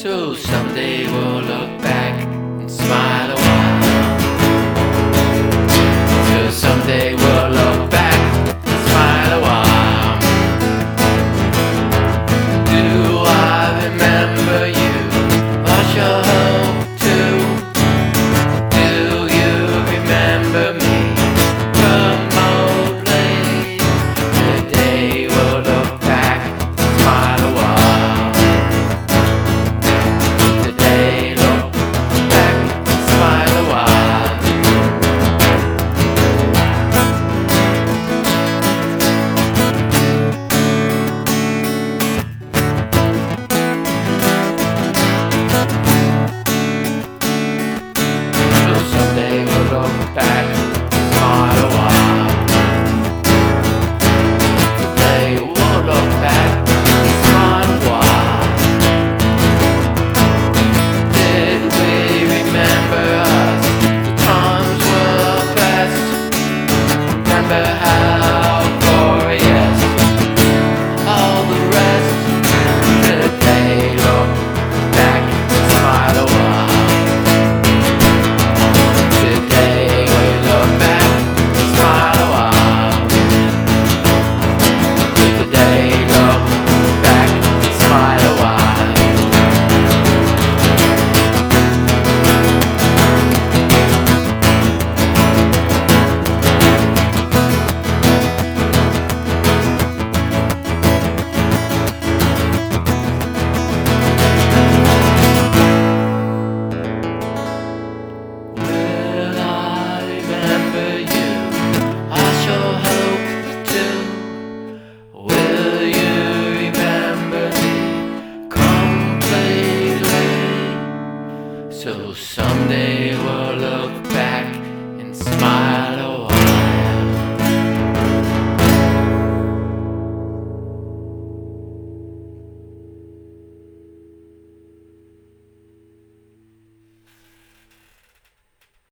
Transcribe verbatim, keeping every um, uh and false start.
So someday we'll look back and smile a while. So someday we'll look back and smile a while. Do I remember you? I sure hope to. Do you remember me remotely? Today we'll look back and smile a while. Today look back and smile a while. Someday we'll look back and smile a while. Today we'll look back and smile a while. Did we remember us? The times were best. Remember how glorious all the rest. Today look back and smile a while. Today we look back and smile a while. Today look back and smile a while. Will I remember you? I sure hope to. Will you remember me completely? So someday we'll look back